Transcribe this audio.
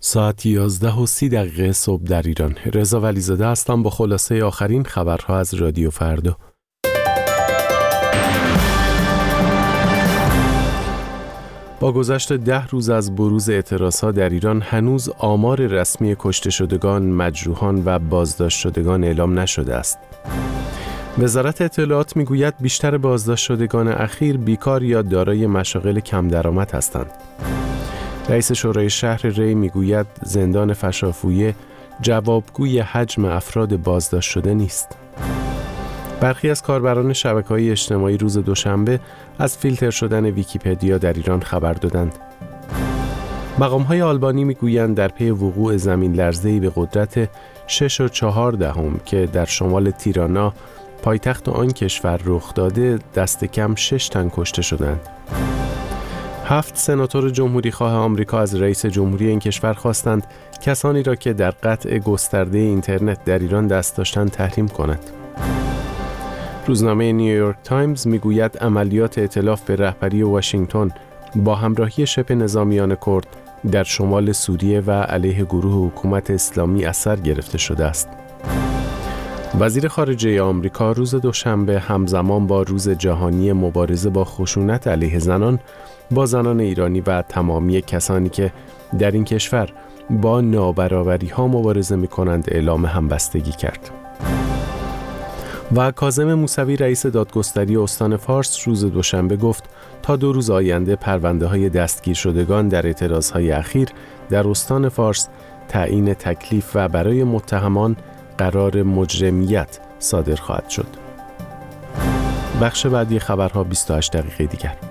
ساعت 11:30 صبح در ایران. رضا ولیزاده هستم با خلاصه آخرین خبرها از رادیو فردا. با گذشت 10 روز از بروز اعتراضها در ایران هنوز آمار رسمی کشته شدگان، مجروحان و بازداشت شدگان اعلام نشده است. وزارت اطلاعات میگوید بیشتر بازداشت شدگان اخیر بیکار یا دارای مشاغل کم درآمد هستند. رئیس شورای شهر ری میگوید زندان فشافویه جوابگوی حجم افراد بازداشت شده نیست. برخی از کاربران شبکه‌های اجتماعی روز دوشنبه از فیلتر شدن ویکی‌پدیا در ایران خبر دادند. مقام‌های آلبانی میگویند در پی وقوع زمین لرزه‌ای به قدرت 6.4 که در شمال تیرانا پایتخت آن کشور رخ داده دست کم 6 تن کشته شدند. 7 سناتور جمهوری‌خواه آمریکا از رئیس جمهوری این کشور خواستند کسانی را که در قطع گسترده اینترنت در ایران دست داشتند تحریم کند. روزنامه نیویورک تایمز میگوید عملیات ائتلاف به رهبری واشنگتن با همراهی شبه نظامیان کرد در شمال سوریه و علیه گروه حکومت اسلامی اثر گرفته شده است. وزیر خارجه آمریکا روز دوشنبه همزمان با روز جهانی مبارزه با خشونت علیه زنان با زنان ایرانی و تمامی کسانی که در این کشور با نابرابری‌ها مبارزه می‌کنند اعلام همبستگی کرد. و کاظم موسوی رئیس دادگستری استان فارس روز دوشنبه گفت تا 2 روز آینده پرونده‌های دستگیر شدگان در اعتراض‌های اخیر در استان فارس تعیین تکلیف و برای متهمان قرار مجرمیت صادر خواهد شد. بخش بعدی خبرها 28 دقیقه دیگر.